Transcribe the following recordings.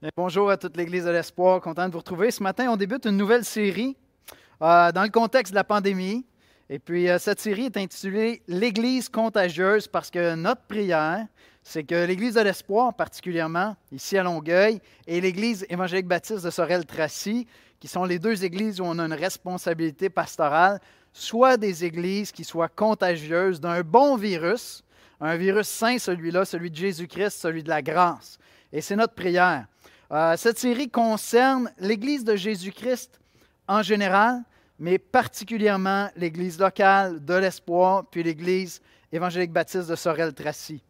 Bonjour à toute l'Église de l'Espoir, content de vous retrouver. Ce matin, on débute une nouvelle série dans le contexte de la pandémie. Et puis, cette série est intitulée L'Église contagieuse parce que notre prière, c'est que l'Église de l'Espoir, particulièrement ici à Longueuil, et l'Église évangélique baptiste de Sorel-Tracy, qui sont les deux églises où on a une responsabilité pastorale, soient des églises qui soient contagieuses d'un bon virus, un virus saint, celui-là, celui de Jésus-Christ, celui de la grâce. Et c'est notre prière. Cette série concerne l'Église de Jésus-Christ en général, mais particulièrement l'Église locale de l'Espoir, puis l'Église évangélique baptiste de Sorel-Tracy.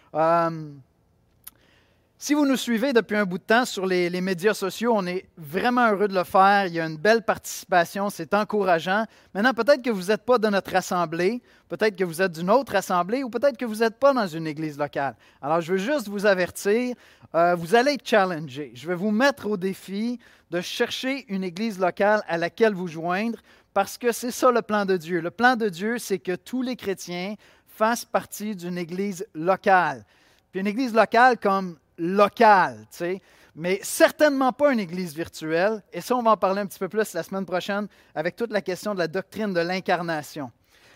Si vous nous suivez depuis un bout de temps sur les médias sociaux, on est vraiment heureux de le faire. Il y a une belle participation, c'est encourageant. Maintenant, peut-être que vous n'êtes pas de notre assemblée, peut-être que vous êtes d'une autre assemblée ou peut-être que vous n'êtes pas dans une église locale. Alors, je veux juste vous avertir, vous allez être challengés. Je vais vous mettre au défi de chercher une église locale à laquelle vous joindre parce que c'est ça le plan de Dieu. Le plan de Dieu, c'est que tous les chrétiens fassent partie d'une église locale. Puis une église locale comme locale, tu sais, mais certainement pas une église virtuelle. Et ça, on va en parler un petit peu plus la semaine prochaine avec toute la question de la doctrine de l'incarnation.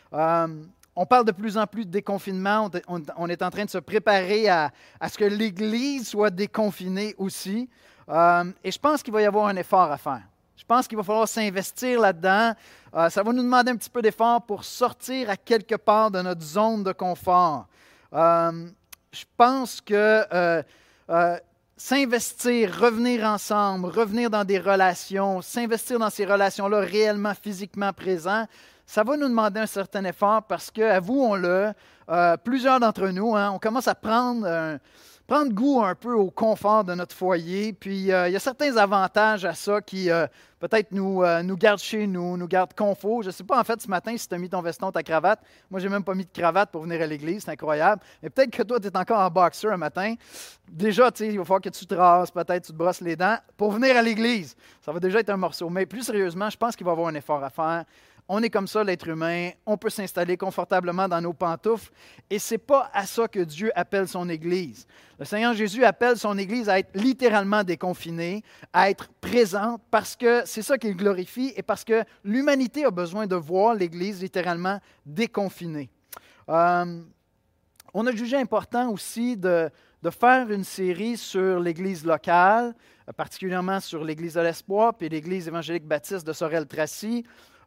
On parle de plus en plus de déconfinement. On est en train de se préparer à ce que l'Église soit déconfinée aussi. Et je pense qu'il va y avoir un effort à faire. Je pense qu'il va falloir s'investir là-dedans. Ça va nous demander un petit peu d'effort pour sortir à quelque part de notre zone de confort. Je pense que s'investir, revenir ensemble, revenir dans des relations, s'investir dans ces relations-là réellement, physiquement présents, ça va nous demander un certain effort parce que, avouons-le, plusieurs d'entre nous, on commence à prendre goût un peu au confort de notre foyer. Puis, il y a certains avantages à ça qui peut-être nous gardent chez nous, nous gardent confort. Je ne sais pas, en fait, ce matin, si tu as mis ton veston, ta cravate. Moi, je n'ai même pas mis de cravate pour venir à l'église. C'est incroyable. Mais peut-être que toi, tu es encore en boxer un matin. Déjà, tu sais, il va falloir que tu te rases, peut-être tu te brosses les dents pour venir à l'église. Ça va déjà être un morceau. Mais plus sérieusement, je pense qu'il va y avoir un effort à faire. On est comme ça, l'être humain. On peut s'installer confortablement dans nos pantoufles. Et ce n'est pas à ça que Dieu appelle son Église. Le Seigneur Jésus appelle son Église à être littéralement déconfinée, à être présente, parce que c'est ça qu'il glorifie et parce que l'humanité a besoin de voir l'Église littéralement déconfinée. On a jugé important aussi de faire une série sur l'Église locale, particulièrement sur l'Église de l'Espoir puis l'Église évangélique baptiste de Sorel-Tracy.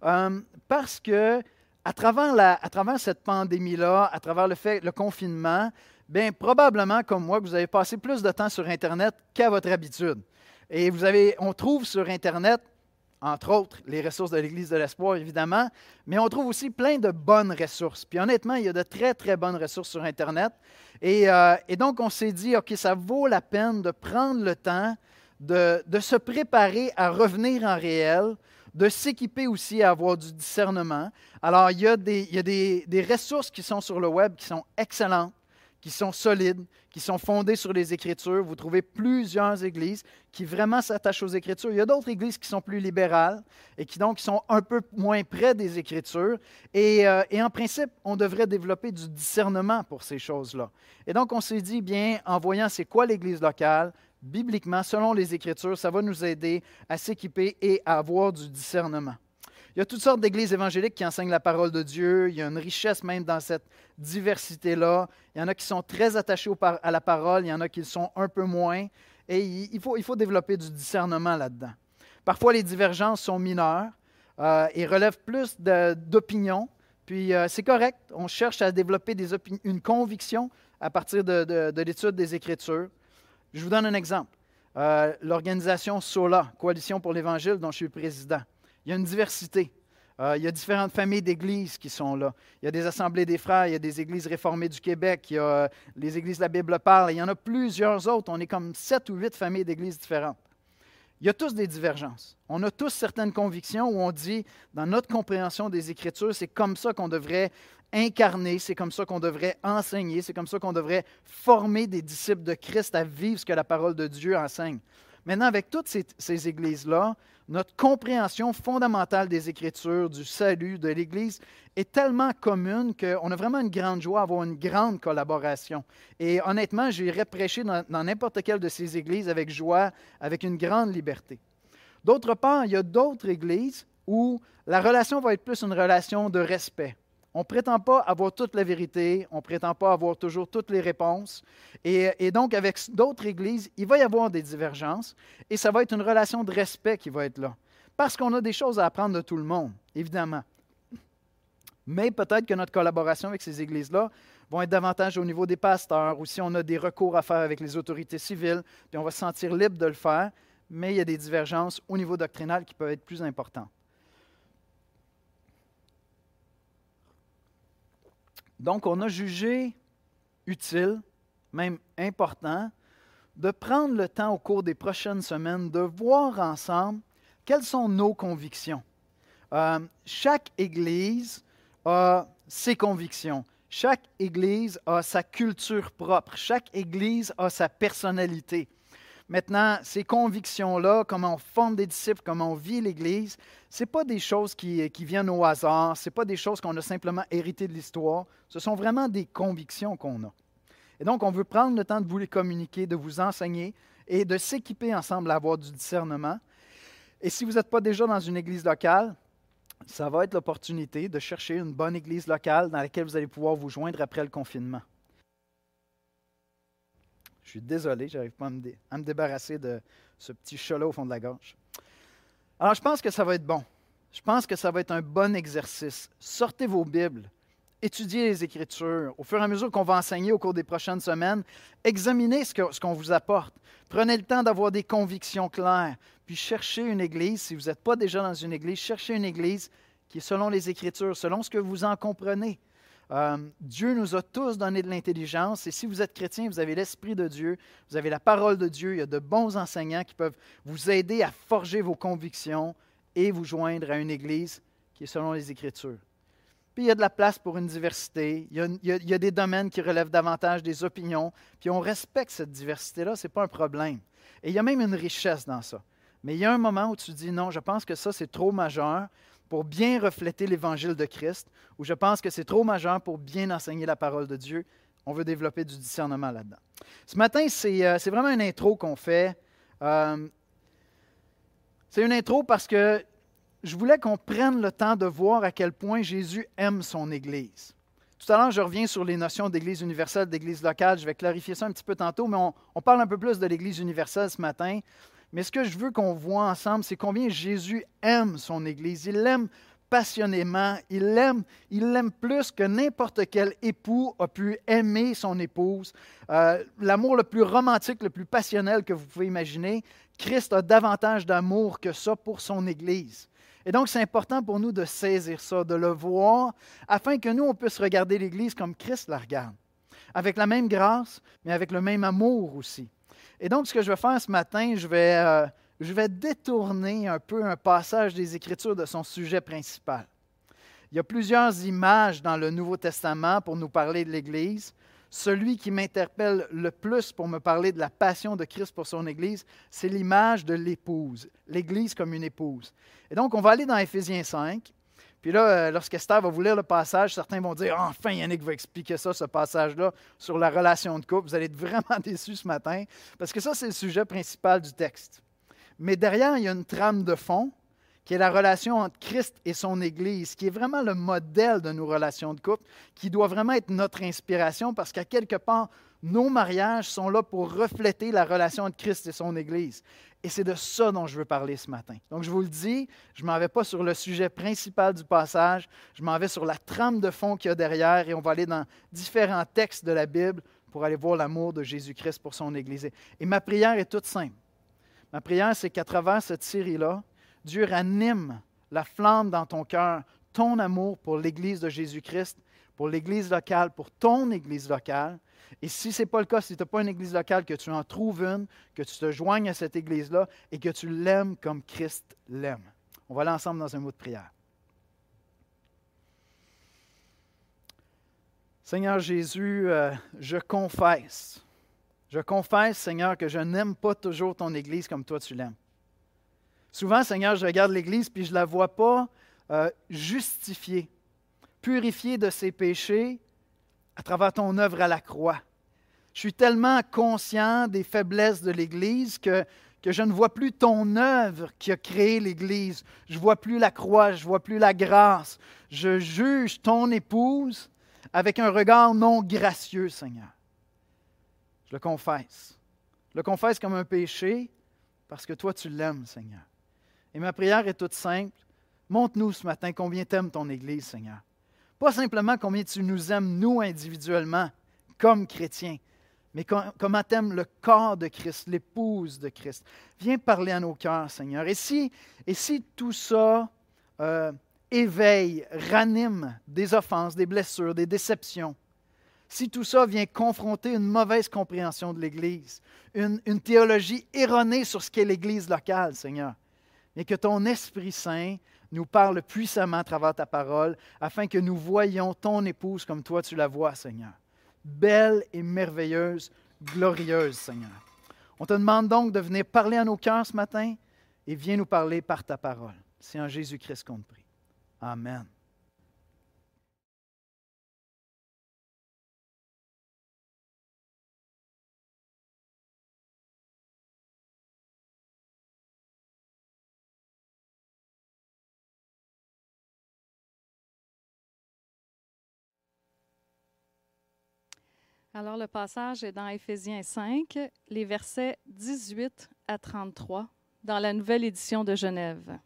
Parce que à travers cette pandémie-là, à travers le confinement, bien, probablement, comme moi, vous avez passé plus de temps sur Internet qu'à votre habitude. Et on trouve sur Internet, entre autres, les ressources de l'Église de l'Espoir, évidemment, mais on trouve aussi plein de bonnes ressources. Puis honnêtement, il y a de très, très bonnes ressources sur Internet. Et donc, on s'est dit, OK, ça vaut la peine de prendre le temps de se préparer à revenir en réel, de s'équiper aussi à avoir du discernement. Alors, il y a des ressources qui sont sur le web qui sont excellentes, qui sont solides, qui sont fondées sur les Écritures. Vous trouvez plusieurs églises qui vraiment s'attachent aux Écritures. Il y a d'autres églises qui sont plus libérales et qui donc sont un peu moins près des Écritures. Et en principe, on devrait développer du discernement pour ces choses-là. Et donc, on s'est dit, bien, en voyant c'est quoi l'Église locale, bibliquement, selon les Écritures, ça va nous aider à s'équiper et à avoir du discernement. Il y a toutes sortes d'églises évangéliques qui enseignent la parole de Dieu. Il y a une richesse même dans cette diversité-là. Il y en a qui sont très attachés à la parole, il y en a qui le sont un peu moins. Et il faut développer du discernement là-dedans. Parfois, les divergences sont mineures et relèvent plus d'opinions. Puis, c'est correct. On cherche à développer une conviction à partir de l'étude des Écritures. Je vous donne un exemple. L'organisation SOLA, Coalition pour l'Évangile, dont je suis le président. Il y a une diversité. Il y a différentes familles d'églises qui sont là. Il y a des assemblées des frères, il y a des églises réformées du Québec, il y a les églises de la Bible parle, il y en a plusieurs autres. On est comme 7 ou 8 familles d'églises différentes. Il y a tous des divergences. On a tous certaines convictions où on dit, dans notre compréhension des Écritures, c'est comme ça qu'on devrait incarner, c'est comme ça qu'on devrait enseigner, c'est comme ça qu'on devrait former des disciples de Christ à vivre ce que la parole de Dieu enseigne. Maintenant, avec toutes ces églises-là, notre compréhension fondamentale des Écritures, du salut, de l'Église, est tellement commune qu'on a vraiment une grande joie à avoir une grande collaboration. Et honnêtement, j'irais prêcher dans n'importe quelle de ces églises avec joie, avec une grande liberté. D'autre part, il y a d'autres églises où la relation va être plus une relation de respect. On ne prétend pas avoir toute la vérité, on ne prétend pas avoir toujours toutes les réponses. Et donc, avec d'autres églises, il va y avoir des divergences et ça va être une relation de respect qui va être là. Parce qu'on a des choses à apprendre de tout le monde, évidemment. Mais peut-être que notre collaboration avec ces églises-là va être davantage au niveau des pasteurs ou si on a des recours à faire avec les autorités civiles, puis on va se sentir libre de le faire, mais il y a des divergences au niveau doctrinal qui peuvent être plus importantes. Donc, on a jugé utile, même important, de prendre le temps au cours des prochaines semaines de voir ensemble quelles sont nos convictions. Chaque Église a ses convictions. Chaque Église a sa culture propre. Chaque Église a sa personnalité. Maintenant, ces convictions-là, comment on forme des disciples, comment on vit l'Église, ce n'est pas des choses qui viennent au hasard, ce n'est pas des choses qu'on a simplement héritées de l'histoire, ce sont vraiment des convictions qu'on a. Et donc, on veut prendre le temps de vous les communiquer, de vous enseigner et de s'équiper ensemble à avoir du discernement. Et si vous n'êtes pas déjà dans une église locale, ça va être l'opportunité de chercher une bonne église locale dans laquelle vous allez pouvoir vous joindre après le confinement. Je suis désolé, je n'arrive pas à me débarrasser de ce petit chat-là au fond de la gorge. Alors, je pense que ça va être bon. Je pense que ça va être un bon exercice. Sortez vos Bibles, étudiez les Écritures. Au fur et à mesure qu'on va enseigner au cours des prochaines semaines, examinez ce qu'on vous apporte. Prenez le temps d'avoir des convictions claires. Puis cherchez une église. Si vous n'êtes pas déjà dans une église, cherchez une église qui est selon les Écritures, selon ce que vous en comprenez. Dieu nous a tous donné de l'intelligence et si vous êtes chrétien, vous avez l'Esprit de Dieu, vous avez la parole de Dieu, il y a de bons enseignants qui peuvent vous aider à forger vos convictions et vous joindre à une église qui est selon les Écritures. Puis il y a de la place pour une diversité, il y a des domaines qui relèvent davantage des opinions, puis on respecte cette diversité-là, ce n'est pas un problème. Et il y a même une richesse dans ça. Mais il y a un moment où tu dis non, je pense que ça c'est trop majeur pour bien refléter l'Évangile de Christ, où je pense que c'est trop majeur pour bien enseigner la parole de Dieu. On veut développer du discernement là-dedans. Ce matin, c'est vraiment une intro qu'on fait. C'est une intro parce que je voulais qu'on prenne le temps de voir à quel point Jésus aime son Église. Tout à l'heure, je reviens sur les notions d'Église universelle, d'Église locale. Je vais clarifier ça un petit peu tantôt, mais on parle un peu plus de l'Église universelle ce matin. Mais ce que je veux qu'on voit ensemble, c'est combien Jésus aime son Église. Il l'aime passionnément. Il l'aime plus que n'importe quel époux a pu aimer son épouse. L'amour le plus romantique, le plus passionnel que vous pouvez imaginer. Christ a davantage d'amour que ça pour son Église. Et donc, c'est important pour nous de saisir ça, de le voir, afin que nous, on puisse regarder l'Église comme Christ la regarde. Avec la même grâce, mais avec le même amour aussi. Et donc, ce que je vais faire ce matin, je vais détourner un peu un passage des Écritures de son sujet principal. Il y a plusieurs images dans le Nouveau Testament pour nous parler de l'Église. Celui qui m'interpelle le plus pour me parler de la passion de Christ pour son Église, c'est l'image de l'épouse, l'Église comme une épouse. Et donc, on va aller dans Éphésiens 5. Puis là, lorsqu'Esther va vous lire le passage, certains vont dire « Enfin, Yannick va expliquer ça, ce passage-là, sur la relation de couple. » Vous allez être vraiment déçus ce matin, parce que ça, c'est le sujet principal du texte. Mais derrière, il y a une trame de fond, qui est la relation entre Christ et son Église, qui est vraiment le modèle de nos relations de couple, qui doit vraiment être notre inspiration, parce qu'à quelque part, nos mariages sont là pour refléter la relation entre Christ et son Église. Et c'est de ça dont je veux parler ce matin. Donc, je vous le dis, je ne m'en vais pas sur le sujet principal du passage, je m'en vais sur la trame de fond qu'il y a derrière et on va aller dans différents textes de la Bible pour aller voir l'amour de Jésus-Christ pour son Église. Et ma prière est toute simple. Ma prière, c'est qu'à travers cette série-là, Dieu ranime la flamme dans ton cœur, ton amour pour l'Église de Jésus-Christ, pour l'Église locale, pour ton Église locale. Et si ce n'est pas le cas, si tu n'as pas une église locale, que tu en trouves une, que tu te joignes à cette église-là et que tu l'aimes comme Christ l'aime. On va aller ensemble dans un mot de prière. Seigneur Jésus, je confesse Je confesse, Seigneur, que je n'aime pas toujours ton Église comme toi tu l'aimes. Souvent, Seigneur, je regarde l'Église puis je ne la vois pas justifiée, purifiée de ses péchés à travers ton œuvre à la croix. Je suis tellement conscient des faiblesses de l'Église que je ne vois plus ton œuvre qui a créé l'Église. Je ne vois plus la croix, je ne vois plus la grâce. Je juge ton épouse avec un regard non gracieux, Seigneur. Je le confesse. Je le confesse comme un péché parce que toi, tu l'aimes, Seigneur. Et ma prière est toute simple. Montre-nous ce matin combien tu aimes ton Église, Seigneur. Pas simplement combien tu nous aimes, nous, individuellement, comme chrétiens, mais comment tu aimes le corps de Christ, l'épouse de Christ. Viens parler à nos cœurs, Seigneur. Et si tout ça éveille, ranime des offenses, des blessures, des déceptions, si tout ça vient confronter une mauvaise compréhension de l'Église, une théologie erronée sur ce qu'est l'Église locale, Seigneur, et que ton Esprit Saint nous parle puissamment à travers ta parole, afin que nous voyions ton épouse comme toi tu la vois, Seigneur. Belle et merveilleuse, glorieuse, Seigneur. On te demande donc de venir parler à nos cœurs ce matin et viens nous parler par ta parole. C'est en Jésus-Christ qu'on te prie. Amen. Alors, le passage est dans Éphésiens 5, les versets 18 à 33, dans la nouvelle édition de Genève.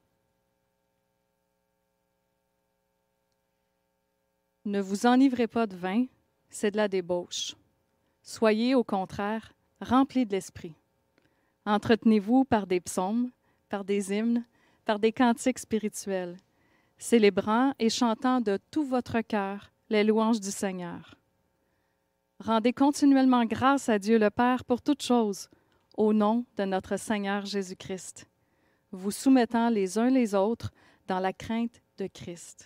Ne vous enivrez pas de vin, c'est de la débauche. Soyez, au contraire, remplis de l'esprit. Entretenez-vous par des psaumes, par des hymnes, par des cantiques spirituels, célébrant et chantant de tout votre cœur les louanges du Seigneur. Rendez continuellement grâce à Dieu le Père pour toutes choses, au nom de notre Seigneur Jésus-Christ, vous soumettant les uns les autres dans la crainte de Christ.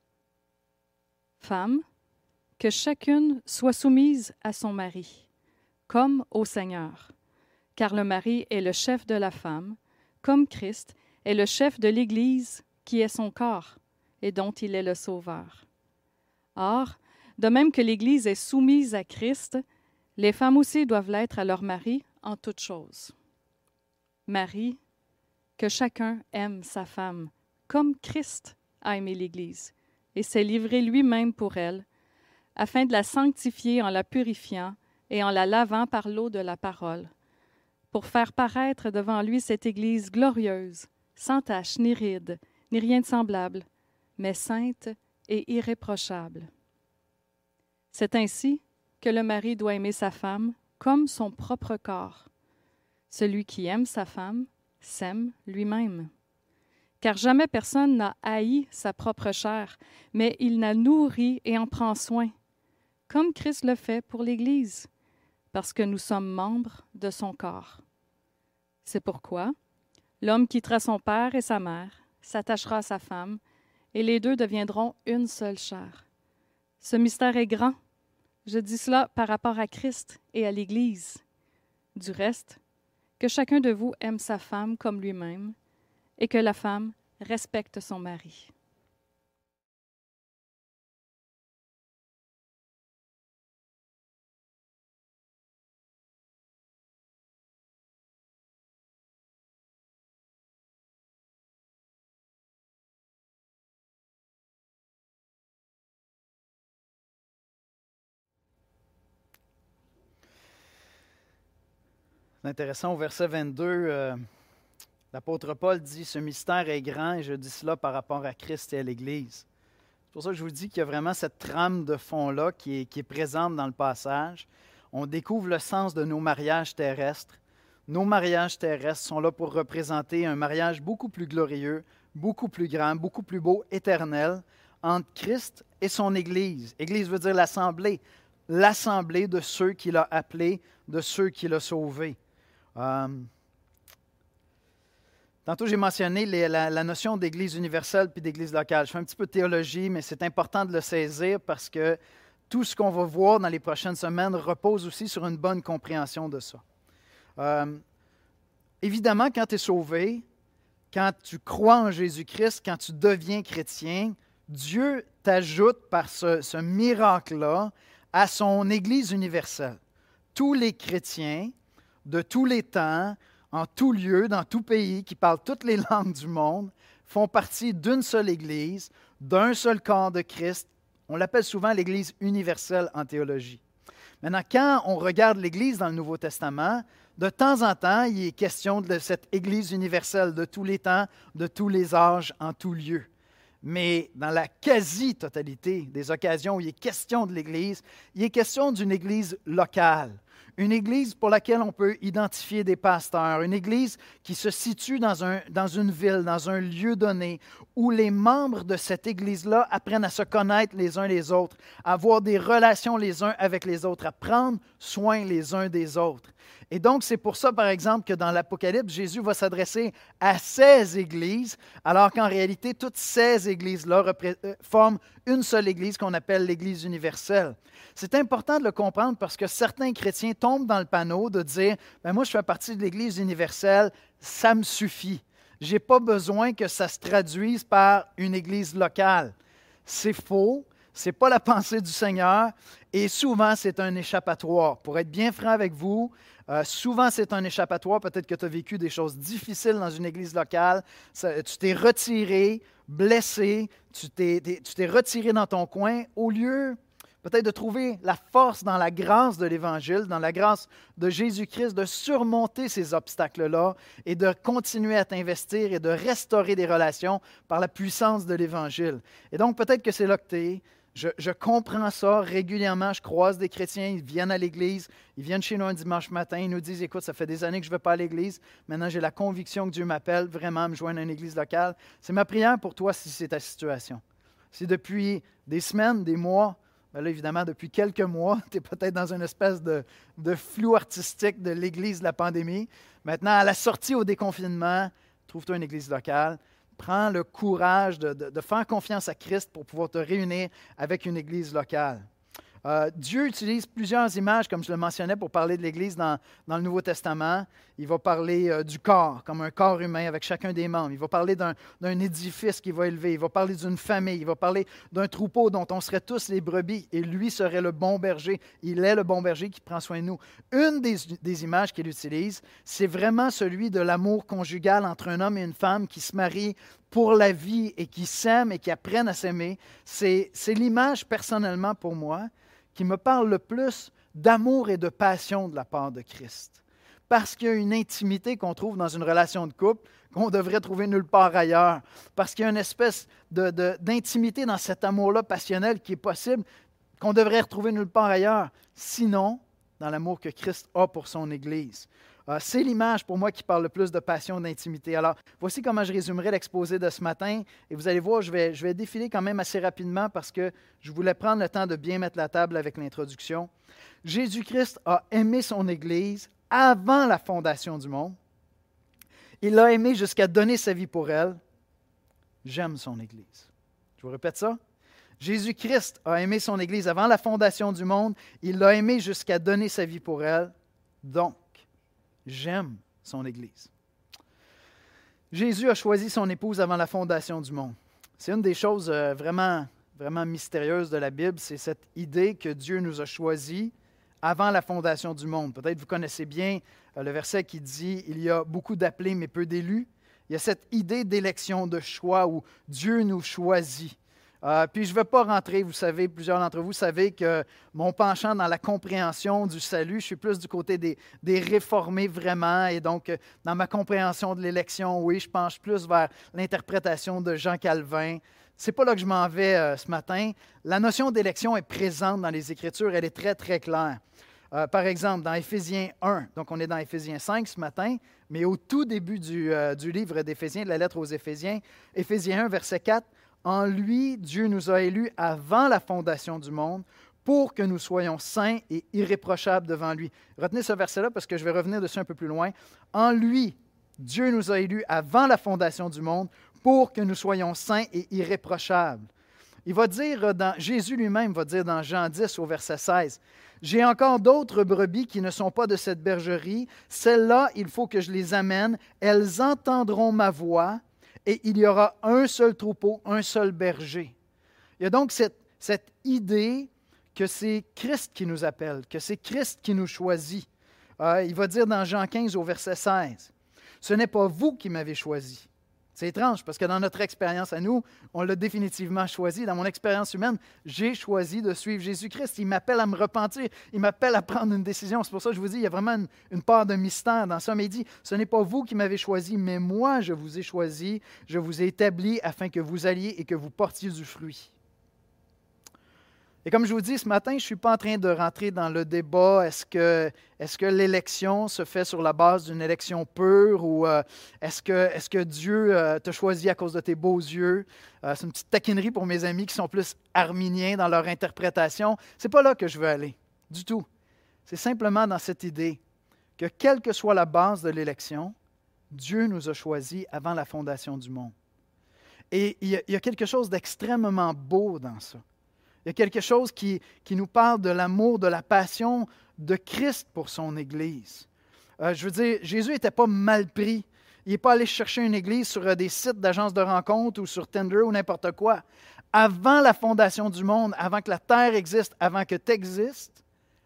Femmes, que chacune soit soumise à son mari, comme au Seigneur, car le mari est le chef de la femme, comme Christ est le chef de l'Église, qui est son corps, et dont il est le Sauveur. Or, de même que l'Église est soumise à Christ, les femmes aussi doivent l'être à leur mari en toutes choses. Mari, que chacun aime sa femme, comme Christ a aimé l'Église, et s'est livré lui-même pour elle, afin de la sanctifier en la purifiant et en la lavant par l'eau de la parole, pour faire paraître devant lui cette Église glorieuse, sans tache ni ride, ni rien de semblable, mais sainte et irréprochable. C'est ainsi que le mari doit aimer sa femme comme son propre corps. Celui qui aime sa femme s'aime lui-même. Car jamais personne n'a haï sa propre chair, mais il la nourrit et en prend soin, comme Christ le fait pour l'Église, parce que nous sommes membres de son corps. C'est pourquoi l'homme quittera son père et sa mère, s'attachera à sa femme, et les deux deviendront une seule chair. Ce mystère est grand. Je dis cela par rapport à Christ et à l'Église. Du reste, que chacun de vous aime sa femme comme lui-même et que la femme respecte son mari. C'est intéressant, au verset 22, l'apôtre Paul dit « Ce mystère est grand et je dis cela par rapport à Christ et à l'Église. » C'est pour ça que je vous dis qu'il y a vraiment cette trame de fond-là qui est présente dans le passage. On découvre le sens de nos mariages terrestres. Nos mariages terrestres sont là pour représenter un mariage beaucoup plus glorieux, beaucoup plus grand, beaucoup plus beau, éternel, entre Christ et son Église. Église veut dire l'assemblée de ceux qu'il a appelés, de ceux qu'il a sauvés. Tantôt, j'ai mentionné la notion d'Église universelle puis d'Église locale. Je fais un petit peu de théologie, mais c'est important de le saisir parce que tout ce qu'on va voir dans les prochaines semaines repose aussi sur une bonne compréhension de ça. Évidemment, quand tu es sauvé, quand tu crois en Jésus-Christ, quand tu deviens chrétien, Dieu t'ajoute par ce miracle-là à son Église universelle. Tous les chrétiens de tous les temps, en tout lieu, dans tout pays, qui parlent toutes les langues du monde, font partie d'une seule Église, d'un seul corps de Christ. On l'appelle souvent l'Église universelle en théologie. Maintenant, quand on regarde l'Église dans le Nouveau Testament, de temps en temps, il est question de cette Église universelle de tous les temps, de tous les âges, en tout lieu. Mais dans la quasi-totalité des occasions où il est question de l'Église, il est question d'une Église locale. Une Église pour laquelle on peut identifier des pasteurs, une Église qui se situe dans une ville, dans un lieu donné, où les membres de cette Église-là apprennent à se connaître les uns les autres, à avoir des relations les uns avec les autres, à prendre soin les uns des autres. Et donc, c'est pour ça, par exemple, que dans l'Apocalypse, Jésus va s'adresser à 16 églises, alors qu'en réalité, toutes ces églises-là forment une seule église qu'on appelle l'Église universelle. C'est important de le comprendre parce que certains chrétiens tombent dans le panneau de dire « moi, je fais partie de l'Église universelle, ça me suffit. Je n'ai pas besoin que ça se traduise par une église locale. » C'est faux. Ce n'est pas la pensée du Seigneur et souvent, c'est un échappatoire. Pour être bien franc avec vous, souvent, c'est un échappatoire. Peut-être que tu as vécu des choses difficiles dans une église locale. Tu t'es retiré, blessé, tu t'es retiré dans ton coin au lieu peut-être de trouver la force dans la grâce de l'Évangile, dans la grâce de Jésus-Christ, de surmonter ces obstacles-là et de continuer à t'investir et de restaurer des relations par la puissance de l'Évangile. Et donc, peut-être que c'est là que tu es. Je comprends ça régulièrement. Je croise des chrétiens, ils viennent à l'Église, ils viennent chez nous un dimanche matin, ils nous disent « Écoute, ça fait des années que je ne vais pas à l'Église. Maintenant, j'ai la conviction que Dieu m'appelle vraiment à me joindre à une Église locale. » C'est ma prière pour toi si c'est ta situation. Si depuis des semaines, des mois, bien là, évidemment, depuis quelques mois, tu es peut-être dans une espèce de flou artistique de l'Église de la pandémie. Maintenant, à la sortie au déconfinement, trouve-toi une Église locale. Prends le courage de faire confiance à Christ pour pouvoir te réunir avec une Église locale. Dieu utilise plusieurs images, comme je le mentionnais, pour parler de l'Église dans le Nouveau Testament. Il va parler du corps, comme un corps humain avec chacun des membres. Il va parler d'un édifice qu'il va élever. Il va parler d'une famille. Il va parler d'un troupeau dont on serait tous les brebis et lui serait le bon berger. Il est le bon berger qui prend soin de nous. Une des images qu'il utilise, c'est vraiment celui de l'amour conjugal entre un homme et une femme qui se marient pour la vie et qui s'aiment et qui apprennent à s'aimer. C'est l'image, personnellement, pour moi, qui me parle le plus d'amour et de passion de la part de Christ. Parce qu'il y a une intimité qu'on trouve dans une relation de couple qu'on devrait trouver nulle part ailleurs. Parce qu'il y a une espèce d'intimité dans cet amour-là passionnel qui est possible, qu'on devrait retrouver nulle part ailleurs. Sinon, dans l'amour que Christ a pour son Église. C'est l'image pour moi qui parle le plus de passion, d'intimité. Alors, voici comment je résumerai l'exposé de ce matin. Et vous allez voir, je vais défiler quand même assez rapidement parce que je voulais prendre le temps de bien mettre la table avec l'introduction. Jésus-Christ a aimé son Église avant la fondation du monde. Il l'a aimée jusqu'à donner sa vie pour elle. J'aime son Église. Je vous répète ça. Jésus-Christ a aimé son Église avant la fondation du monde. Il l'a aimée jusqu'à donner sa vie pour elle. Donc, j'aime son Église. Jésus a choisi son épouse avant la fondation du monde. C'est une des choses vraiment mystérieuses de la Bible, c'est cette idée que Dieu nous a choisis avant la fondation du monde. Peut-être vous connaissez bien le verset qui dit « Il y a beaucoup d'appelés, mais peu d'élus ». Il y a cette idée d'élection, de choix où Dieu nous choisit. Puis je ne vais pas rentrer, vous savez, plusieurs d'entre vous savez que mon penchant dans la compréhension du salut, je suis plus du côté des réformés vraiment, et donc dans ma compréhension de l'élection, oui, je penche plus vers l'interprétation de Jean Calvin. Ce n'est pas là que je m'en vais ce matin. La notion d'élection est présente dans les Écritures, elle est très, très claire. Par exemple, dans Éphésiens 1, donc on est dans Éphésiens 5 ce matin, mais au tout début du livre d'Éphésiens, de la lettre aux Éphésiens, Éphésiens 1, verset 4, « En lui, Dieu nous a élus avant la fondation du monde pour que nous soyons saints et irréprochables devant lui. » Retenez ce verset-là parce que je vais revenir dessus un peu plus loin. « En lui, Dieu nous a élus avant la fondation du monde pour que nous soyons saints et irréprochables. » Il va dire, Jésus lui-même va dire dans Jean 10 au verset 16, « J'ai encore d'autres brebis qui ne sont pas de cette bergerie. Celles-là, il faut que je les amène. Elles entendront ma voix et il y aura un seul troupeau, un seul berger. » Il y a donc cette idée que c'est Christ qui nous appelle, que c'est Christ qui nous choisit. Il va dire dans Jean 15 au verset 16, « Ce n'est pas vous qui m'avez choisi. » C'est étrange parce que dans notre expérience à nous, on l'a définitivement choisi. Dans mon expérience humaine, j'ai choisi de suivre Jésus-Christ. Il m'appelle à me repentir. Il m'appelle à prendre une décision. C'est pour ça que je vous dis, il y a vraiment une part de mystère dans ça. Mais il dit, ce n'est pas vous qui m'avez choisi, mais moi je vous ai choisi. Je vous ai établi afin que vous alliez et que vous portiez du fruit. Et comme je vous dis ce matin, je ne suis pas en train de rentrer dans le débat, est-ce que l'élection se fait sur la base d'une élection pure ou est-ce que Dieu t'a choisi à cause de tes beaux yeux? C'est une petite taquinerie pour mes amis qui sont plus arminiens dans leur interprétation. Ce n'est pas là que je veux aller, du tout. C'est simplement dans cette idée que quelle que soit la base de l'élection, Dieu nous a choisis avant la fondation du monde. Et il y a quelque chose d'extrêmement beau dans ça. Il y a quelque chose qui nous parle de l'amour, de la passion de Christ pour son Église. Je veux dire, Jésus n'était pas mal pris. Il n'est pas allé chercher une Église sur des sites d'agences de rencontres ou sur Tinder ou n'importe quoi. Avant la fondation du monde, avant que la terre existe, avant que tu existes,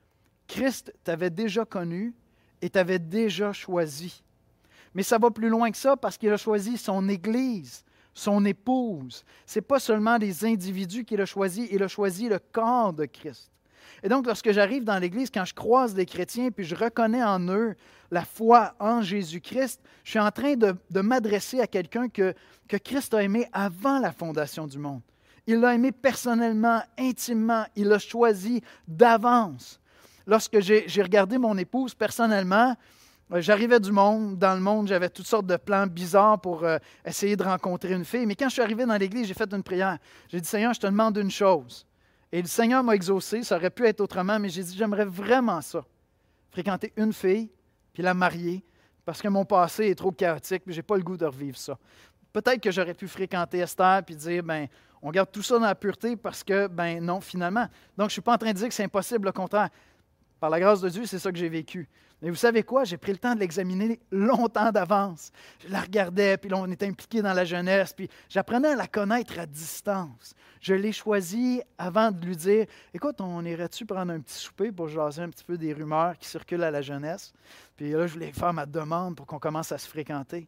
Christ t'avait déjà connu et t'avait déjà choisi. Mais ça va plus loin que ça parce qu'il a choisi son Église, son épouse. Ce n'est pas seulement des individus qu'il a choisis, il a choisi le corps de Christ. Et donc, lorsque j'arrive dans l'Église, quand je croise des chrétiens, puis je reconnais en eux la foi en Jésus-Christ, je suis en train de m'adresser à quelqu'un que Christ a aimé avant la fondation du monde. Il l'a aimé personnellement, intimement, il l'a choisi d'avance. Lorsque j'ai regardé mon épouse personnellement, j'arrivais dans le monde, j'avais toutes sortes de plans bizarres pour essayer de rencontrer une fille. Mais quand je suis arrivé dans l'Église, j'ai fait une prière. J'ai dit, Seigneur, je te demande une chose. Et le Seigneur m'a exaucé, ça aurait pu être autrement, mais j'ai dit, j'aimerais vraiment ça. Fréquenter une fille, puis la marier, parce que mon passé est trop chaotique, puis je n'ai pas le goût de revivre ça. Peut-être que j'aurais pu fréquenter Esther, puis dire, on garde tout ça dans la pureté, parce que, non, finalement. Donc, je ne suis pas en train de dire que c'est impossible, au contraire. Par la grâce de Dieu, c'est ça que j'ai vécu. Mais vous savez quoi? J'ai pris le temps de l'examiner longtemps d'avance. Je la regardais, puis là, on était impliqués dans la jeunesse, puis j'apprenais à la connaître à distance. Je l'ai choisie avant de lui dire, « Écoute, on irait-tu prendre un petit souper pour jaser un petit peu des rumeurs qui circulent à la jeunesse? » Puis là, je voulais faire ma demande pour qu'on commence à se fréquenter.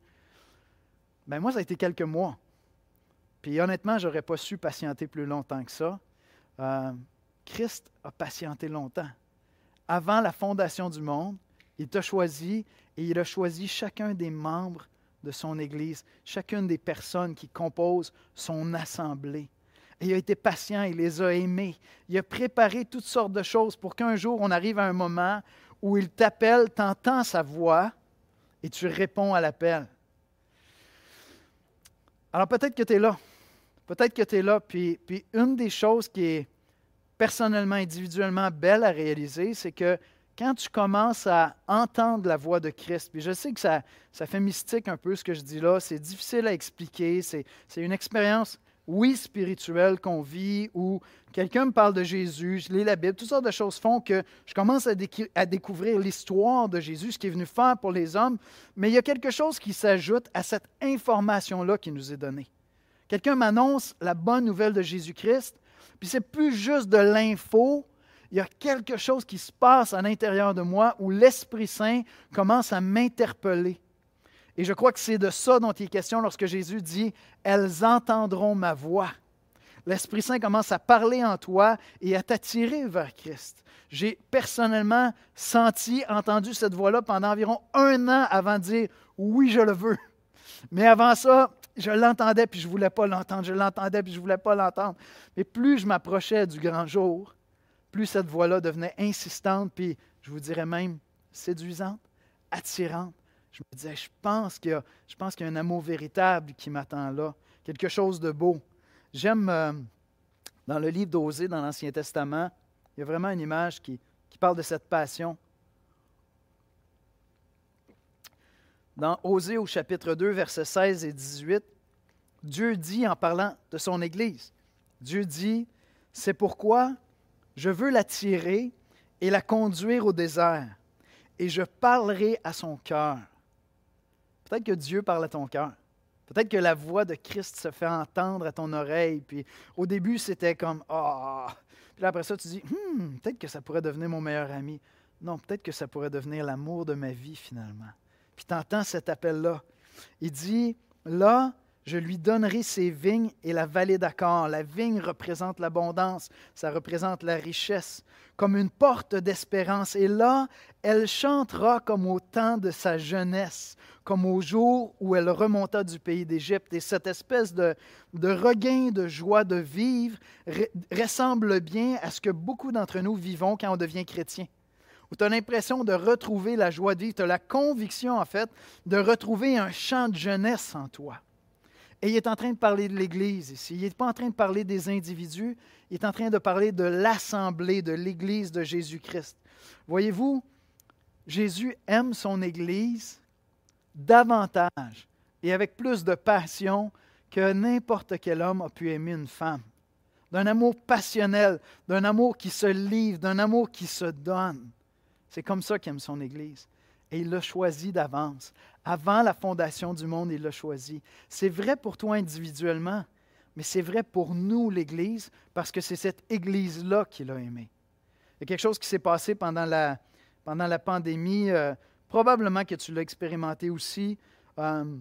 Moi, ça a été quelques mois. Puis honnêtement, je n'aurais pas su patienter plus longtemps que ça. Christ a patienté longtemps. Avant la fondation du monde, il t'a choisi et il a choisi chacun des membres de son Église, chacune des personnes qui composent son assemblée. Et il a été patient, il les a aimés. Il a préparé toutes sortes de choses pour qu'un jour, on arrive à un moment où il t'appelle, t'entends sa voix et tu réponds à l'appel. Alors peut-être que tu es là. Peut-être que tu es là. Puis une des choses qui est personnellement, individuellement belle à réaliser, c'est que quand tu commences à entendre la voix de Christ, puis je sais que ça fait mystique un peu ce que je dis là, c'est difficile à expliquer, c'est une expérience, oui, spirituelle qu'on vit, où quelqu'un me parle de Jésus, je lis la Bible, toutes sortes de choses font que je commence à découvrir l'histoire de Jésus, ce qu'il est venu faire pour les hommes, mais il y a quelque chose qui s'ajoute à cette information-là qui nous est donnée. Quelqu'un m'annonce la bonne nouvelle de Jésus-Christ, puis c'est plus juste de l'info, il y a quelque chose qui se passe à l'intérieur de moi où l'Esprit Saint commence à m'interpeller. Et je crois que c'est de ça dont il est question lorsque Jésus dit « Elles entendront ma voix ». L'Esprit Saint commence à parler en toi et à t'attirer vers Christ. J'ai personnellement entendu cette voix-là pendant environ 1 an avant de dire « Oui, je le veux ». Mais avant ça, je l'entendais puis je ne voulais pas l'entendre. Je l'entendais puis je ne voulais pas l'entendre. Mais plus je m'approchais du grand jour, plus cette voix-là devenait insistante, puis je vous dirais même séduisante, attirante. Je me disais, je pense qu'il y a un amour véritable qui m'attend là, quelque chose de beau. J'aime, dans le livre d'Osée, dans l'Ancien Testament, il y a vraiment une image qui parle de cette passion. Dans Osée au chapitre 2, versets 16 et 18, Dieu dit en parlant de son Église, Dieu dit, « C'est pourquoi je veux la tirer et la conduire au désert, et je parlerai à son cœur. » Peut-être que Dieu parle à ton cœur. Peut-être que la voix de Christ se fait entendre à ton oreille. Puis au début, c'était comme « Ah! » Puis là, après ça, tu dis « Peut-être que ça pourrait devenir mon meilleur ami. » Non, peut-être que ça pourrait devenir l'amour de ma vie, finalement. Puis tu entends cet appel-là. Il dit « Là, je lui donnerai ses vignes et la vallée d'Achor. » La vigne représente l'abondance, ça représente la richesse, comme une porte d'espérance. Et là, elle chantera comme au temps de sa jeunesse, comme au jour où elle remonta du pays d'Égypte. Et cette espèce de regain de joie de vivre ressemble bien à ce que beaucoup d'entre nous vivons quand on devient chrétien. Où tu as l'impression de retrouver la joie de vivre, tu as la conviction, en fait, de retrouver un chant de jeunesse en toi. Et il est en train de parler de l'Église ici. Il n'est pas en train de parler des individus, il est en train de parler de l'assemblée, de l'Église de Jésus-Christ. Voyez-vous, Jésus aime son Église davantage et avec plus de passion que n'importe quel homme a pu aimer une femme. D'un amour passionnel, d'un amour qui se livre, d'un amour qui se donne. C'est comme ça qu'il aime son Église. Et il l'a choisi d'avance. Avant la fondation du monde, il l'a choisi. C'est vrai pour toi individuellement, mais c'est vrai pour nous, l'Église, parce que c'est cette Église-là qu'il a aimé. Il y a quelque chose qui s'est passé pendant la pandémie, probablement que tu l'as expérimenté aussi. Il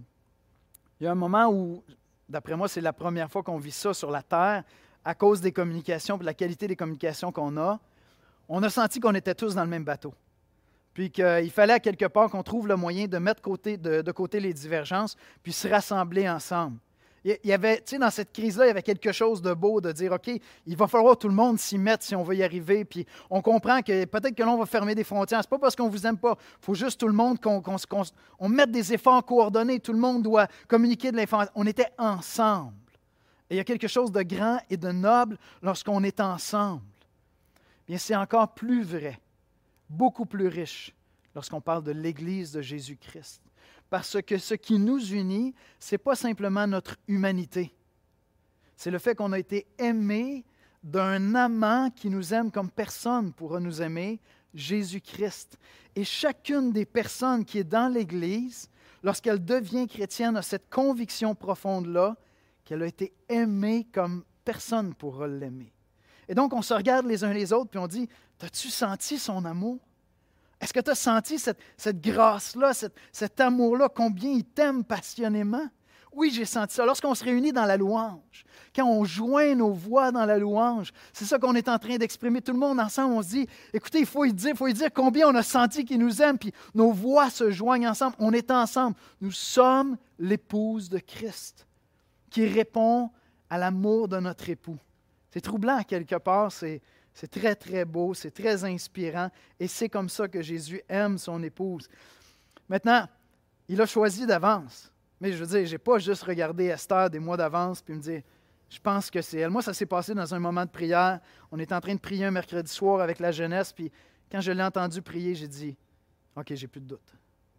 y a un moment où, d'après moi, c'est la première fois qu'on vit ça sur la Terre, à cause des communications et de la qualité des communications qu'on a. On a senti qu'on était tous dans le même bateau. Puis qu'il fallait à quelque part qu'on trouve le moyen de mettre de côté les divergences, puis se rassembler ensemble. Il y avait, tu sais, dans cette crise-là, il y avait quelque chose de beau de dire, OK, il va falloir tout le monde s'y mettre si on veut y arriver. Puis on comprend que peut-être que l'on va fermer des frontières. Ce n'est pas parce qu'on ne vous aime pas. Il faut juste tout le monde qu'on mette des efforts coordonnés. Tout le monde doit communiquer de l'information. On était ensemble. Et il y a quelque chose de grand et de noble lorsqu'on est ensemble. Bien, c'est encore plus vrai, beaucoup plus riche lorsqu'on parle de l'Église de Jésus-Christ. Parce que ce qui nous unit, ce n'est pas simplement notre humanité. C'est le fait qu'on a été aimés d'un amant qui nous aime comme personne ne pourra nous aimer, Jésus-Christ. Et chacune des personnes qui est dans l'Église, lorsqu'elle devient chrétienne, a cette conviction profonde-là qu'elle a été aimée comme personne ne pourra l'aimer. Et donc, on se regarde les uns les autres puis on dit, « T'as-tu senti son amour? Est-ce que tu as senti cette grâce-là, cet amour-là, combien il t'aime passionnément? » Oui, j'ai senti ça. Lorsqu'on se réunit dans la louange, quand on joint nos voix dans la louange, c'est ça qu'on est en train d'exprimer. Tout le monde ensemble, on se dit, écoutez, il faut y dire combien on a senti qu'il nous aime, puis nos voix se joignent ensemble. On est ensemble. Nous sommes l'épouse de Christ qui répond à l'amour de notre époux. C'est troublant à quelque part, c'est très, très beau, c'est très inspirant, et c'est comme ça que Jésus aime son épouse. Maintenant, il a choisi d'avance. Mais je veux dire, je n'ai pas juste regardé Esther des mois d'avance puis me dire, je pense que c'est elle. Moi, ça s'est passé dans un moment de prière. On est en train de prier un mercredi soir avec la jeunesse, puis quand je l'ai entendu prier, j'ai dit, OK, j'ai plus de doute.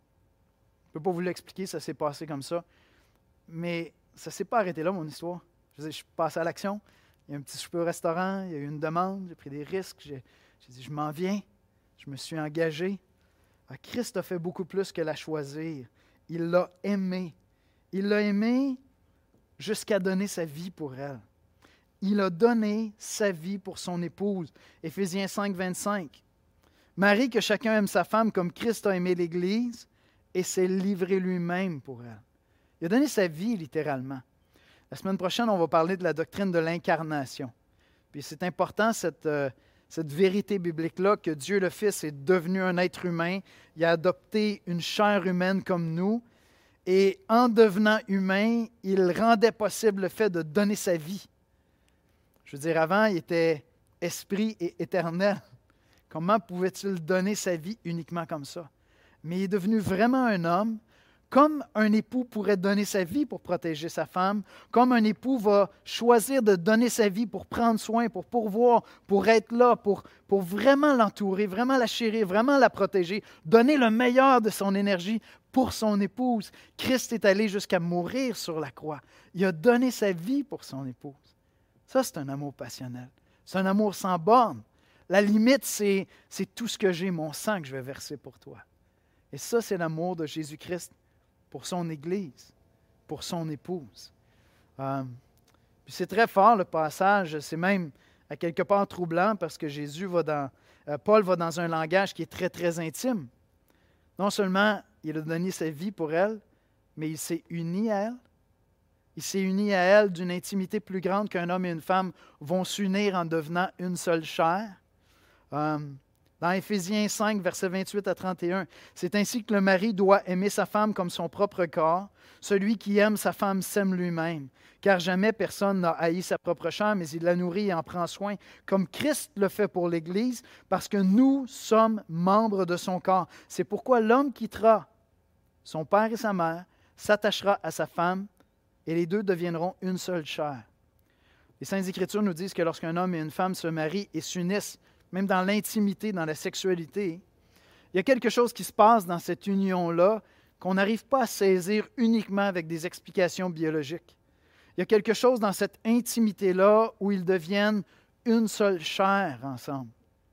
Je ne peux pas vous l'expliquer, ça s'est passé comme ça. Mais ça ne s'est pas arrêté là, mon histoire. Je veux dire, je suis passé à l'action. Il y a un petit souper au restaurant, il y a eu une demande, j'ai pris des risques, j'ai dit, je m'en viens, je me suis engagé. Christ a fait beaucoup plus que la choisir. Il l'a aimée. Il l'a aimée jusqu'à donner sa vie pour elle. Il a donné sa vie pour son épouse. Éphésiens 5, 25. Marie, que chacun aime sa femme comme Christ a aimé l'Église et s'est livré lui-même pour elle. Il a donné sa vie littéralement. La semaine prochaine, on va parler de la doctrine de l'incarnation. Puis c'est important, cette vérité biblique-là, que Dieu le Fils est devenu un être humain. Il a adopté une chair humaine comme nous. Et en devenant humain, il rendait possible le fait de donner sa vie. Je veux dire, avant, il était esprit et éternel. Comment pouvait-il donner sa vie uniquement comme ça? Mais il est devenu vraiment un homme, comme un époux pourrait donner sa vie pour protéger sa femme, comme un époux va choisir de donner sa vie pour prendre soin, pour pourvoir, pour être là, pour vraiment l'entourer, vraiment la chérir, vraiment la protéger, donner le meilleur de son énergie pour son épouse. Christ est allé jusqu'à mourir sur la croix. Il a donné sa vie pour son épouse. Ça, c'est un amour passionnel. C'est un amour sans borne. La limite, c'est tout ce que j'ai, mon sang que je vais verser pour toi. Et ça, c'est l'amour de Jésus-Christ pour son Église, pour son épouse. Puis c'est très fort le passage, c'est même à quelque part troublant parce que Paul va dans un langage qui est très, très intime. Non seulement il a donné sa vie pour elle, mais il s'est uni à elle. Il s'est uni à elle d'une intimité plus grande qu'un homme et une femme vont s'unir en devenant une seule chair. Dans Éphésiens 5, versets 28 à 31, c'est ainsi que le mari doit aimer sa femme comme son propre corps. Celui qui aime sa femme s'aime lui-même, car jamais personne n'a haï sa propre chair, mais il la nourrit et en prend soin, comme Christ le fait pour l'Église, parce que nous sommes membres de son corps. C'est pourquoi l'homme quittera son père et sa mère, s'attachera à sa femme, et les deux deviendront une seule chair. Les Saintes Écritures nous disent que lorsqu'un homme et une femme se marient et s'unissent, même dans l'intimité, dans la sexualité, il y a quelque chose qui se passe dans cette union-là qu'on n'arrive pas à saisir uniquement avec des explications biologiques. Il y a quelque chose dans cette intimité-là où ils deviennent une seule chair ensemble.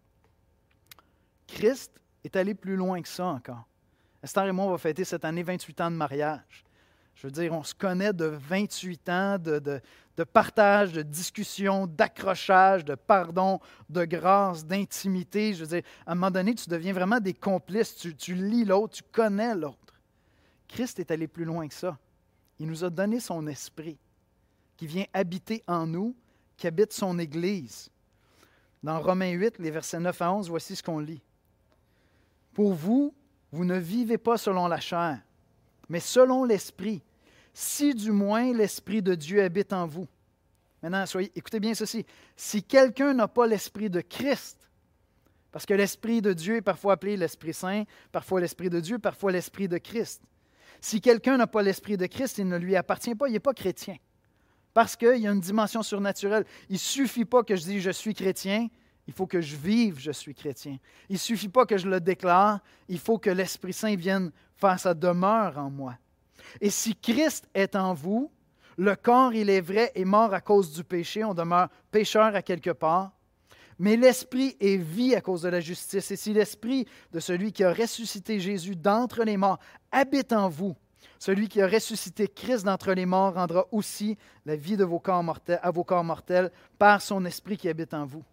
Christ est allé plus loin que ça encore. Esther et moi, on va fêter cette année 28 ans de mariage. Je veux dire, on se connaît de 28 ans de partage, de discussion, d'accrochage, de pardon, de grâce, d'intimité. Je veux dire, à un moment donné, tu deviens vraiment des complices. Tu lis l'autre, tu connais l'autre. Christ est allé plus loin que ça. Il nous a donné son esprit qui vient habiter en nous, qui habite son Église. Dans Romains 8, les versets 9 à 11, voici ce qu'on lit. « Pour vous, vous ne vivez pas selon la chair, mais selon l'Esprit, si du moins l'Esprit de Dieu habite en vous. » Maintenant, écoutez bien ceci. Si quelqu'un n'a pas l'Esprit de Christ, parce que l'Esprit de Dieu est parfois appelé l'Esprit Saint, parfois l'Esprit de Dieu, parfois l'Esprit de Christ. Si quelqu'un n'a pas l'Esprit de Christ, il ne lui appartient pas, il n'est pas chrétien. Parce qu'il y a une dimension surnaturelle. Il ne suffit pas que je dise « je suis chrétien », il faut que je vive « je suis chrétien ». Il ne suffit pas que je le déclare, il faut que l'Esprit Saint vienne faire sa demeure en moi. Et si Christ est en vous, le corps, il est vrai, est mort à cause du péché, on demeure pécheur à quelque part, mais l'Esprit est vie à cause de la justice. Et si l'Esprit de celui qui a ressuscité Jésus d'entre les morts habite en vous, celui qui a ressuscité Christ d'entre les morts rendra aussi la vie de vos corps mortels, à vos corps mortels par son Esprit qui habite en vous.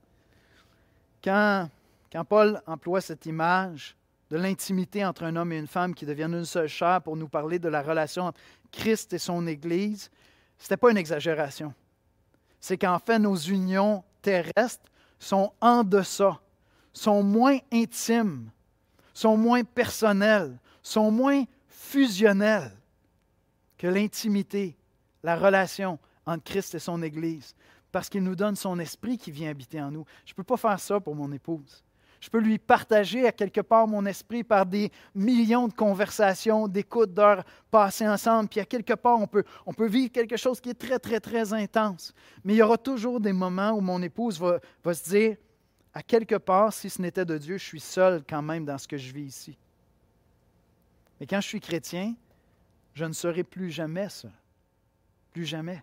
Quand Paul emploie cette image de l'intimité entre un homme et une femme qui deviennent une seule chair pour nous parler de la relation entre Christ et son Église, ce n'était pas une exagération. C'est qu'en fait, nos unions terrestres sont en deçà, sont moins intimes, sont moins personnelles, sont moins fusionnelles que l'intimité, la relation entre Christ et son Église, parce qu'il nous donne son esprit qui vient habiter en nous. Je ne peux pas faire ça pour mon épouse. Je peux lui partager à quelque part mon esprit par des millions de conversations, d'écoutes, d'heures passées ensemble, puis à quelque part, on peut vivre quelque chose qui est très, très, très intense. Mais il y aura toujours des moments où mon épouse va se dire, à quelque part, si ce n'était de Dieu, je suis seul quand même dans ce que je vis ici. Mais quand je suis chrétien, je ne serai plus jamais seul. Plus jamais.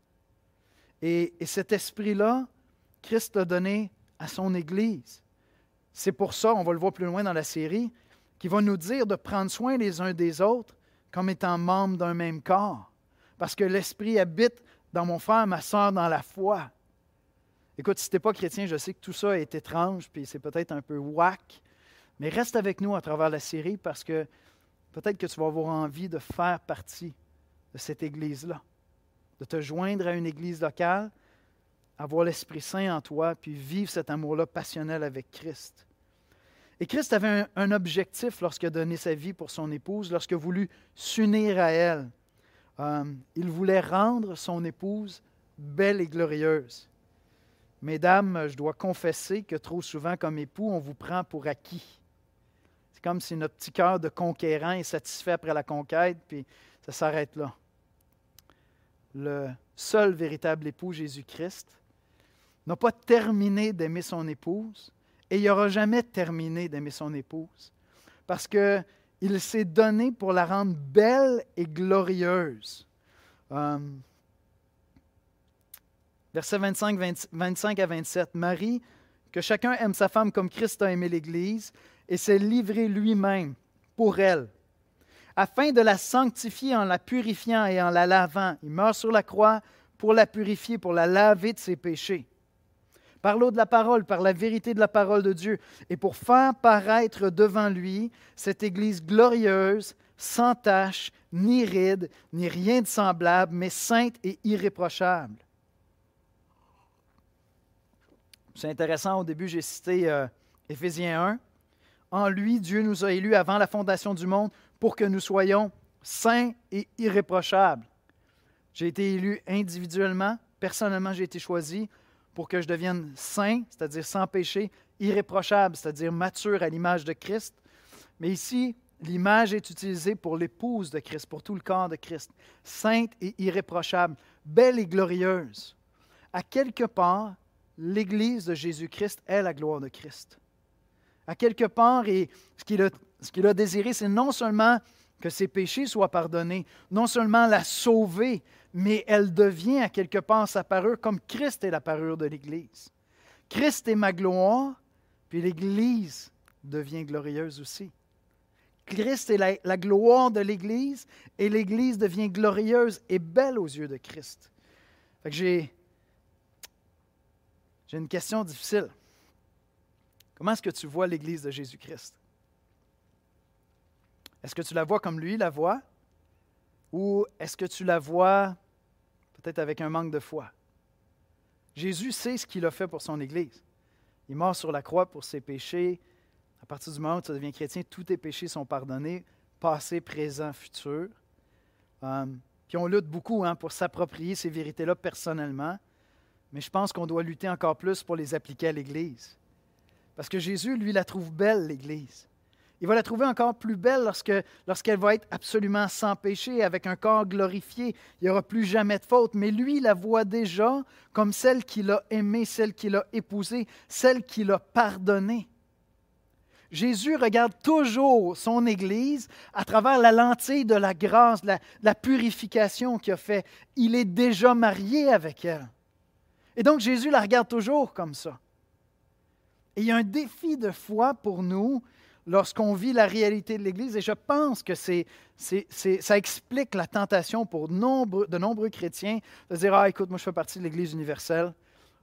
Et cet esprit-là, Christ l'a donné à son Église. C'est pour ça, on va le voir plus loin dans la série, qu'il va nous dire de prendre soin les uns des autres comme étant membres d'un même corps. Parce que l'Esprit habite dans mon frère, ma sœur, dans la foi. Écoute, si tu n'es pas chrétien, je sais que tout ça est étrange, puis c'est peut-être un peu whack, mais reste avec nous à travers la série parce que peut-être que tu vas avoir envie de faire partie de cette Église-là, de te joindre à une Église locale, avoir l'Esprit Saint en toi, puis vivre cet amour-là passionnel avec Christ. Et Christ avait un objectif lorsqu'il a donné sa vie pour son épouse, lorsqu'il a voulu s'unir à elle. Il voulait rendre son épouse belle et glorieuse. Mesdames, je dois confesser que trop souvent, comme époux, on vous prend pour acquis. C'est comme si notre petit cœur de conquérant est satisfait après la conquête, puis ça s'arrête là. Le seul véritable époux, Jésus-Christ, n'a pas terminé d'aimer son épouse et il n'aura jamais terminé d'aimer son épouse parce qu'il s'est donné pour la rendre belle et glorieuse. Versets 25 à 27. Marie, que chacun aime sa femme comme Christ a aimé l'Église et s'est livré lui-même pour elle, afin de la sanctifier en la purifiant et en la lavant. Il meurt sur la croix pour la purifier, pour la laver de ses péchés. Par l'eau de la parole, par la vérité de la parole de Dieu, et pour faire paraître devant lui cette Église glorieuse, sans tache, ni ride, ni rien de semblable, mais sainte et irréprochable. C'est intéressant, au début, j'ai cité Éphésiens 1. En lui, Dieu nous a élus avant la fondation du monde pour que nous soyons saints et irréprochables. J'ai été élu individuellement, personnellement, j'ai été choisi pour que je devienne saint, c'est-à-dire sans péché, irréprochable, c'est-à-dire mature à l'image de Christ. Mais ici, l'image est utilisée pour l'épouse de Christ, pour tout le corps de Christ. Sainte et irréprochable, belle et glorieuse. À quelque part, l'Église de Jésus-Christ est la gloire de Christ. À quelque part, et ce qu'il a désiré, c'est non seulement que ses péchés soient pardonnés, non seulement la sauver, mais elle devient à quelque part sa parure comme Christ est la parure de l'Église. Christ est ma gloire, puis l'Église devient glorieuse aussi. Christ est la gloire de l'Église et l'Église devient glorieuse et belle aux yeux de Christ. Fait que j'ai une question difficile. Comment est-ce que tu vois l'Église de Jésus-Christ? Est-ce que tu la vois comme lui la voit? Ou est-ce que tu la vois peut-être avec un manque de foi? Jésus sait ce qu'il a fait pour son Église. Il est mort sur la croix pour ses péchés. À partir du moment où tu deviens chrétien, tous tes péchés sont pardonnés, passé, présent, futur. Puis on lutte beaucoup pour s'approprier ces vérités-là personnellement, mais je pense qu'on doit lutter encore plus pour les appliquer à l'Église. Parce que Jésus, lui, la trouve belle, l'Église. Il va la trouver encore plus belle lorsqu'elle va être absolument sans péché, avec un corps glorifié. Il n'y aura plus jamais de faute. Mais lui, il la voit déjà comme celle qu'il a aimée, celle qu'il a épousée, celle qu'il a pardonnée. Jésus regarde toujours son Église à travers la lentille de la grâce, de la purification qu'il a fait. Il est déjà marié avec elle. Et donc, Jésus la regarde toujours comme ça. Et il y a un défi de foi pour nous lorsqu'on vit la réalité de l'Église, et je pense que ça explique la tentation pour de nombreux chrétiens de dire « Ah, écoute, moi je fais partie de l'Église universelle.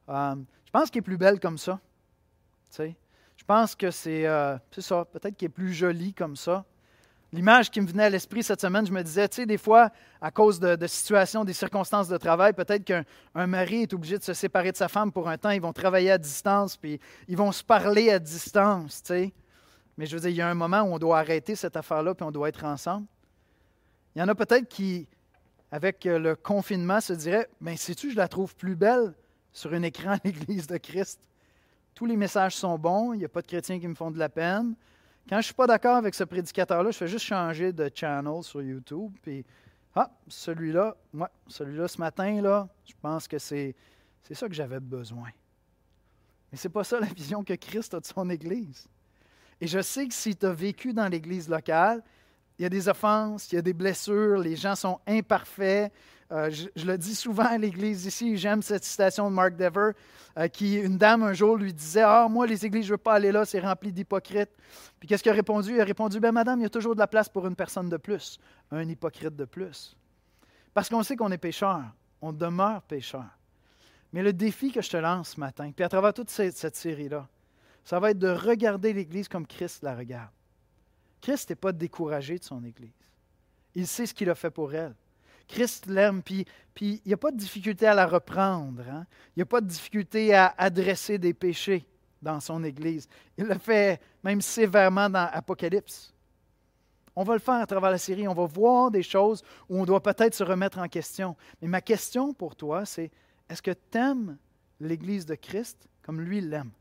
Je pense qu'elle est plus belle comme ça. » Tu sais? Je pense que c'est ça, peut-être qu'elle est plus jolie comme ça. L'image qui me venait à l'esprit cette semaine, je me disais, tu sais, des fois, à cause de situations, des circonstances de travail, peut-être qu'un mari est obligé de se séparer de sa femme pour un temps, ils vont travailler à distance, puis ils vont se parler à distance, tu sais. Mais je veux dire, il y a un moment où on doit arrêter cette affaire-là, puis on doit être ensemble. Il y en a peut-être qui, avec le confinement, se diraient, mais sais-tu, je la trouve plus belle sur un écran à l'Église de Christ. Tous les messages sont bons, il n'y a pas de chrétiens qui me font de la peine. Quand je ne suis pas d'accord avec ce prédicateur-là, je fais juste changer de channel sur YouTube. Puis, celui-là, ce matin, là, je pense que c'est ça que j'avais besoin. Mais ce n'est pas ça la vision que Christ a de son Église. Et je sais que si tu as vécu dans l'Église locale, il y a des offenses, il y a des blessures, les gens sont imparfaits. Je le dis souvent à l'Église ici, j'aime cette citation de Mark Dever, une dame un jour lui disait « Ah, moi, les églises, je ne veux pas aller là, c'est rempli d'hypocrites. » Puis qu'est-ce qu'il a répondu? Il a répondu « Ben, madame, il y a toujours de la place pour une personne de plus, un hypocrite de plus. » Parce qu'on sait qu'on est pécheur, on demeure pécheur. Mais le défi que je te lance ce matin, puis à travers toute cette série-là, ça va être de regarder l'Église comme Christ la regarde. Christ n'est pas découragé de son Église. Il sait ce qu'il a fait pour elle. Christ l'aime, puis il n'y a pas de difficulté à la reprendre. Il n'y a pas de difficulté à adresser des péchés dans son Église. Il le fait même sévèrement dans Apocalypse. On va le faire à travers la série. On va voir des choses où on doit peut-être se remettre en question. Mais ma question pour toi, c'est est-ce que tu aimes l'Église de Christ comme lui l'aime?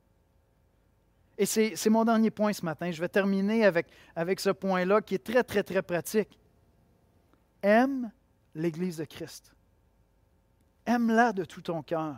Et c'est mon dernier point ce matin. Je vais terminer avec ce point-là qui est très, très, très pratique. Aime l'Église de Christ. Aime-la de tout ton cœur.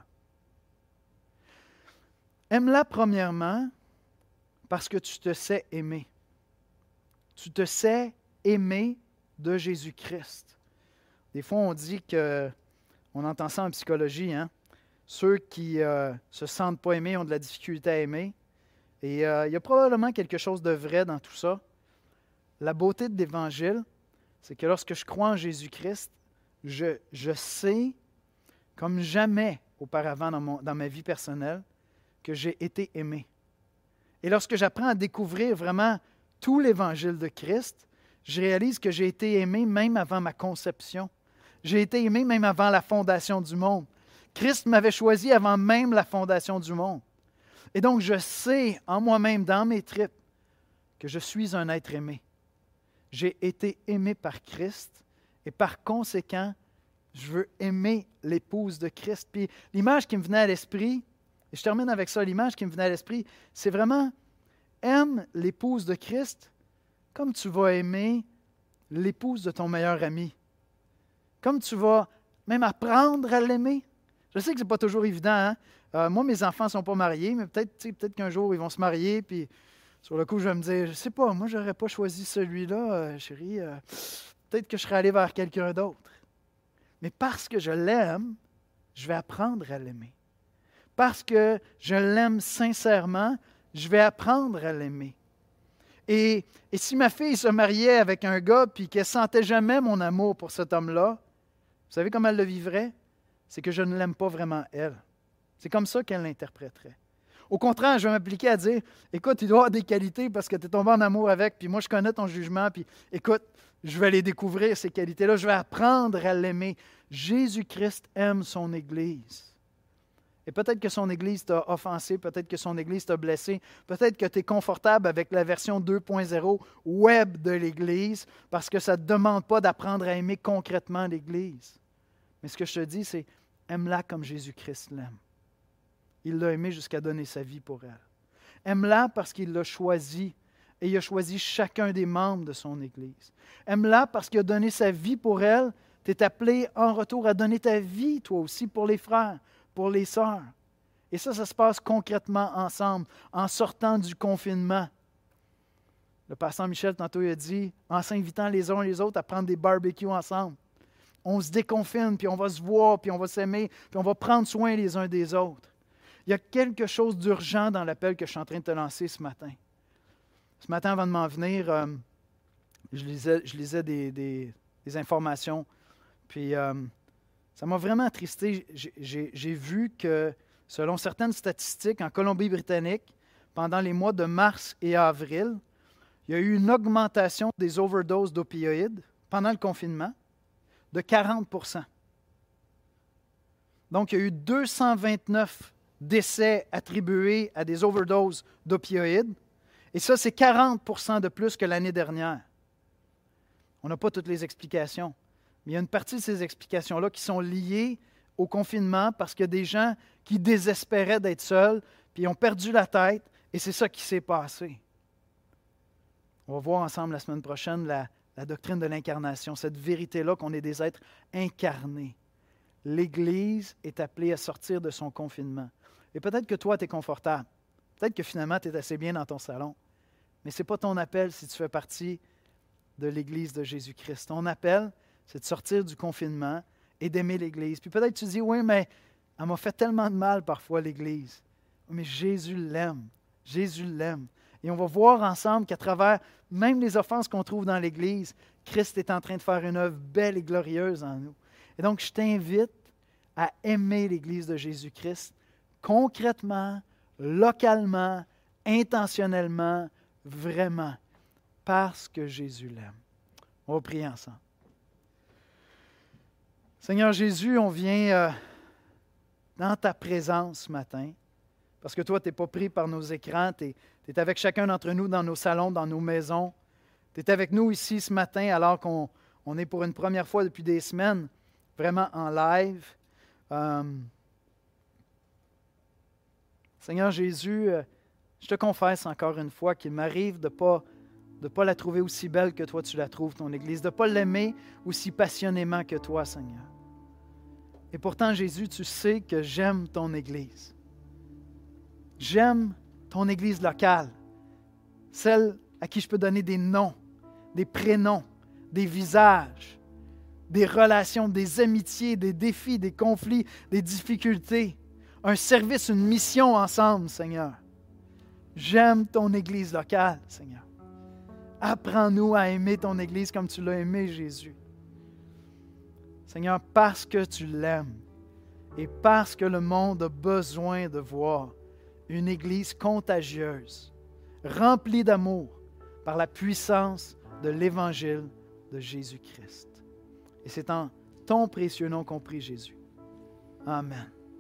Aime-la premièrement parce que tu te sais aimer. Tu te sais aimer de Jésus-Christ. Des fois, on dit que, on entend ça en psychologie, ceux qui se sentent pas aimés ont de la difficulté à aimer. Et il y a probablement quelque chose de vrai dans tout ça. La beauté de l'Évangile, c'est que lorsque je crois en Jésus-Christ, je sais, comme jamais auparavant dans ma vie personnelle, que j'ai été aimé. Et lorsque j'apprends à découvrir vraiment tout l'Évangile de Christ, je réalise que j'ai été aimé même avant ma conception. J'ai été aimé même avant la fondation du monde. Christ m'avait choisi avant même la fondation du monde. Et donc, je sais en moi-même, dans mes tripes, que je suis un être aimé. J'ai été aimé par Christ et par conséquent, je veux aimer l'épouse de Christ. Puis l'image qui me venait à l'esprit, et je termine avec ça, l'image qui me venait à l'esprit, c'est vraiment aime l'épouse de Christ comme tu vas aimer l'épouse de ton meilleur ami. Comme tu vas même apprendre à l'aimer. Je sais que ce n'est pas toujours évident. Hein? Moi, mes enfants ne sont pas mariés, mais peut-être qu'un jour, ils vont se marier, puis sur le coup, je vais me dire, je ne sais pas, moi, je n'aurais pas choisi celui-là, chérie. Peut-être que je serais allé vers quelqu'un d'autre. Mais parce que je l'aime, je vais apprendre à l'aimer. Parce que je l'aime sincèrement, je vais apprendre à l'aimer. Et si ma fille se mariait avec un gars puis qu'elle ne sentait jamais mon amour pour cet homme-là, vous savez comment elle le vivrait? C'est que je ne l'aime pas vraiment elle. C'est comme ça qu'elle l'interpréterait. Au contraire, je vais m'appliquer à dire, écoute, il doit avoir des qualités parce que tu es tombé en amour avec, puis moi je connais ton jugement, puis écoute, je vais les découvrir, ces qualités-là, je vais apprendre à l'aimer. Jésus-Christ aime son Église. Et peut-être que son Église t'a offensé, peut-être que son Église t'a blessé, peut-être que tu es confortable avec la version 2.0 web de l'Église parce que ça ne te demande pas d'apprendre à aimer concrètement l'Église. Mais ce que je te dis, c'est aime-la comme Jésus-Christ l'aime. Il l'a aimée jusqu'à donner sa vie pour elle. Aime-la parce qu'il l'a choisie et il a choisi chacun des membres de son Église. Aime-la parce qu'il a donné sa vie pour elle. Tu es appelé en retour à donner ta vie, toi aussi, pour les frères, pour les sœurs. Et ça se passe concrètement ensemble, en sortant du confinement. Le pasteur Michel, tantôt, il a dit, en s'invitant les uns les autres à prendre des barbecues ensemble. On se déconfine, puis on va se voir, puis on va s'aimer, puis on va prendre soin les uns des autres. Il y a quelque chose d'urgent dans l'appel que je suis en train de te lancer ce matin. Ce matin, avant de m'en venir, je lisais des informations, puis ça m'a vraiment attristé. J'ai vu que, selon certaines statistiques, en Colombie-Britannique, pendant les mois de mars et avril, il y a eu une augmentation des overdoses d'opioïdes pendant le confinement de 40 %. Donc, il y a eu 229 décès attribués à des overdoses d'opioïdes. Et ça, c'est 40 % de plus que l'année dernière. On n'a pas toutes les explications. Mais il y a une partie de ces explications-là qui sont liées au confinement parce qu'il y a des gens qui désespéraient d'être seuls, puis ils ont perdu la tête, et c'est ça qui s'est passé. On va voir ensemble la semaine prochaine la doctrine de l'incarnation, cette vérité-là qu'on est des êtres incarnés. L'Église est appelée à sortir de son confinement. Et peut-être que toi, tu es confortable. Peut-être que finalement, tu es assez bien dans ton salon. Mais ce n'est pas ton appel si tu fais partie de l'Église de Jésus-Christ. Ton appel, c'est de sortir du confinement et d'aimer l'Église. Puis peut-être tu dis, oui, mais elle m'a fait tellement de mal parfois, l'Église. Mais Jésus l'aime. Jésus l'aime. Et on va voir ensemble qu'à travers même les offenses qu'on trouve dans l'Église, Christ est en train de faire une œuvre belle et glorieuse en nous. Et donc, je t'invite à aimer l'Église de Jésus-Christ concrètement, localement, intentionnellement, vraiment, parce que Jésus l'aime. On va prier ensemble. Seigneur Jésus, on vient dans ta présence ce matin, parce que toi, tu n'es pas pris par nos écrans, tu es avec chacun d'entre nous dans nos salons, dans nos maisons. Tu es avec nous ici ce matin alors qu'on est pour une première fois depuis des semaines, vraiment en live. Seigneur Jésus, je te confesse encore une fois qu'il m'arrive de ne pas la trouver aussi belle que toi tu la trouves, ton Église, de ne pas l'aimer aussi passionnément que toi, Seigneur. Et pourtant, Jésus, tu sais que j'aime ton Église. J'aime ton Église locale, celle à qui je peux donner des noms, des prénoms, des visages, des relations, des amitiés, des défis, des conflits, des difficultés, un service, une mission ensemble, Seigneur. J'aime ton Église locale, Seigneur. Apprends-nous à aimer ton Église comme tu l'as aimé, Jésus. Seigneur, parce que tu l'aimes et parce que le monde a besoin de voir une Église contagieuse, remplie d'amour par la puissance de l'Évangile de Jésus-Christ. Et c'est en ton précieux nom qu'on prie, Jésus. Amen.